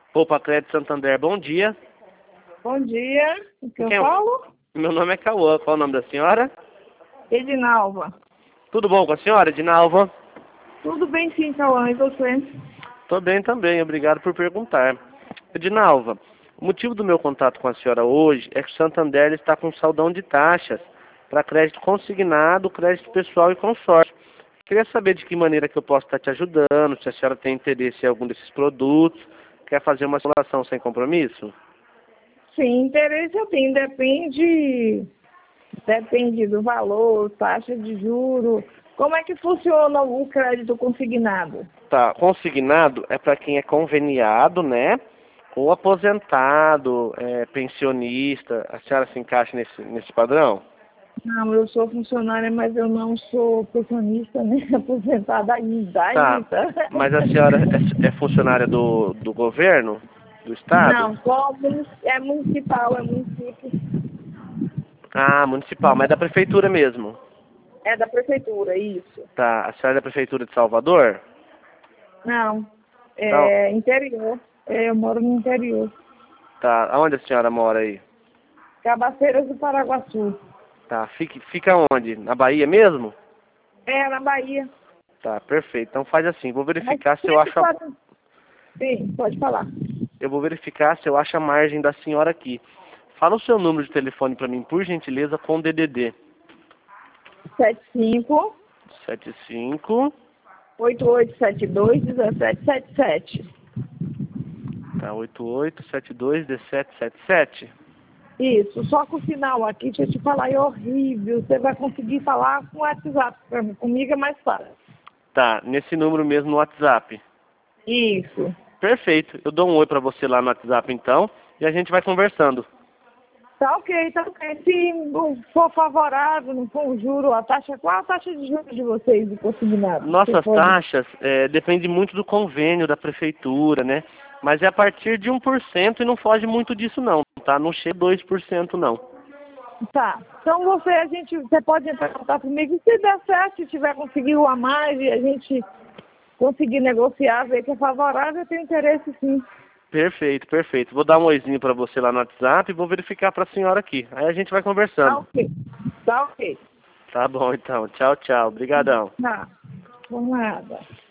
Poupa Crédito Santander, bom dia. Bom dia, o que eu Quem é? falo? Meu nome é Cauã, qual o nome da senhora? Edinalva. Tudo bom com a senhora, Edinalva? Tudo bem sim, Cauã, e você? Tô bem também, obrigado por perguntar. Edinalva, o motivo do meu contato com a senhora hoje é que o Santander está com saldão de taxas para crédito consignado, crédito pessoal e consórcio. Queria saber de que maneira que eu posso estar te ajudando, se a senhora tem interesse em algum desses produtos, quer fazer uma simulação sem compromisso? Sim, interesse eu tenho, depende do valor, taxa de juro. Como é que funciona o crédito consignado? Tá, consignado é para quem é conveniado, né? Ou aposentado, pensionista. A senhora se encaixa nesse padrão? Não, eu sou funcionária, mas eu não sou pensionista, nem aposentada ainda, Tá, mas a senhora é funcionária do governo? Do estado? Não, só é municipal, é município, Ah, municipal, mas é da prefeitura mesmo. é da prefeitura, isso. Tá, a senhora é da prefeitura de Salvador? Não, Tá, é interior. Eu moro no interior. tá. Aonde a senhora mora aí? Cabaceiras do Paraguaçu. Tá, fica onde? Na Bahia mesmo? É, na Bahia. Tá, perfeito. Então faz assim, vou Mas verificar se eu sempre acho pode... Sim, pode falar. eu vou verificar se eu acho a margem da senhora aqui. Fala o seu número de telefone para mim, por gentileza, com DDD. 75 75, 8872 1777. tá, 88721777. Isso, só que o sinal aqui, deixa eu te falar, é horrível. Você vai conseguir falar com o WhatsApp pra mim. Comigo é mais fácil. Tá, nesse número mesmo no WhatsApp. Isso. Perfeito. Eu dou um oi para você lá no WhatsApp então e a gente vai conversando. Tá ok, tá ok. Se não for favorável, não for um juro, a taxa, qual a taxa de juros de vocês, de consignado? Você Nossas pode... taxas depende muito do convênio da prefeitura, né? Mas é a partir de 1% e não foge muito disso não, tá? Não chega a 2% não. Tá. Então você pode entrar em contato comigo. Se der certo, se tiver conseguido a mais e a gente conseguir negociar, ver que é favorável, eu tenho interesse sim. Perfeito, perfeito. Vou dar um oizinho para você lá no WhatsApp e vou verificar para a senhora aqui. Aí a gente vai Tá conversando. ok. Tá ok. Tá bom então. Tchau, tchau. Obrigadão. Tá. Por nada.